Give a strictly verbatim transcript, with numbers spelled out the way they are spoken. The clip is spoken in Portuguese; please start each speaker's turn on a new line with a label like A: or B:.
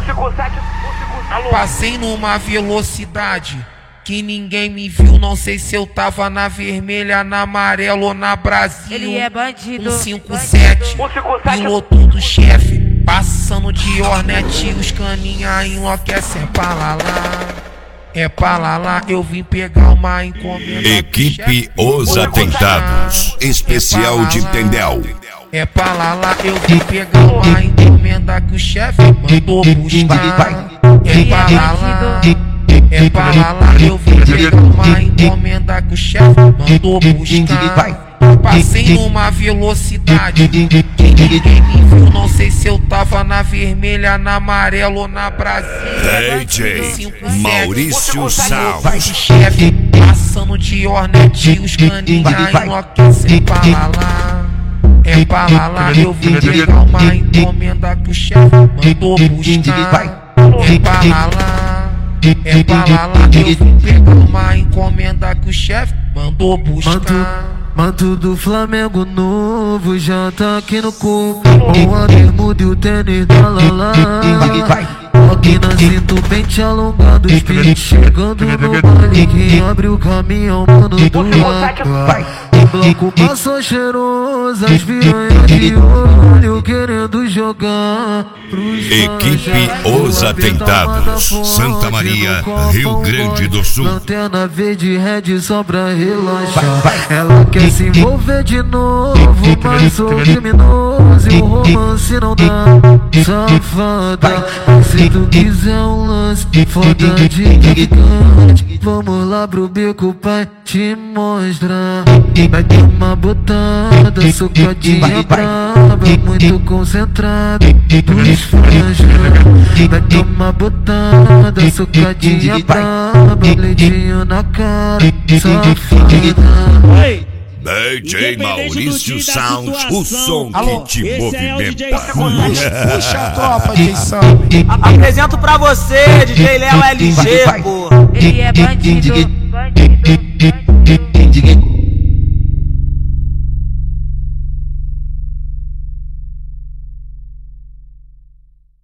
A: Passei numa velocidade que ninguém me viu, não sei se eu tava na vermelha, na amarela ou na Brasil.
B: Ele é bandido.
A: um cinco sete, piloto do chefe, passando de Hornet, os caninha enlouquecem. É pra lá lá, é pra lá lá, eu vim pegar uma encomenda.
C: Equipe Os Atentados, especial de Tendel.
A: É pra lá lá, eu vim pegar uma encomenda que o chefe mandou buscar. É pra lá lá, é pra lá lá, eu vim pegar uma encomenda que o chefe mandou buscar. Passei numa velocidade que ninguém me viu, não sei se eu tava na vermelha, na amarela ou na Brasil.
C: D J Maurício
A: Sound, chefe, passando de Hornet, os caninha enlouquecem. É pra lá lá, é pra lá lá, eu vim pegar uma encomenda que o chefe mandou buscar. É pra lá lá, é pra lá lá, eu vim pegar uma encomenda que o chefe mandou buscar.
D: Manto do Flamengo novo já tá aqui no corpo, com a bermuda e o tênis da Lala. Aqui na cinta o pente alongado, espírito chegando no baile. Quem abre o caminho, mano do lado. O bloco passou cheiroso, as piranhas de olho querendo jogar.
C: Equipe Os Atentados, Santa Maria, Rio Grande do Sul.
D: Lanterna verde, red só pra relaxar. Ela quer se envolver de novo, mas sou criminoso e o romance não dá. Safada, se tu quiser um lance foda de gigante, vamos lá pro beco, pai, te mostrar. Vai ter uma botada, socadinha braba, muito concentrada dos franjos. Vai tomar botada, socadinha braba, leitinho na cara, safada.
C: D J Maurício Sound, o som
E: Alô,
C: que te
E: esse
C: movimenta.
E: É
A: Puxa a tropa, J Sam.
F: Apresento pra você, D J Léo L G, pô.
B: Ele é bandido.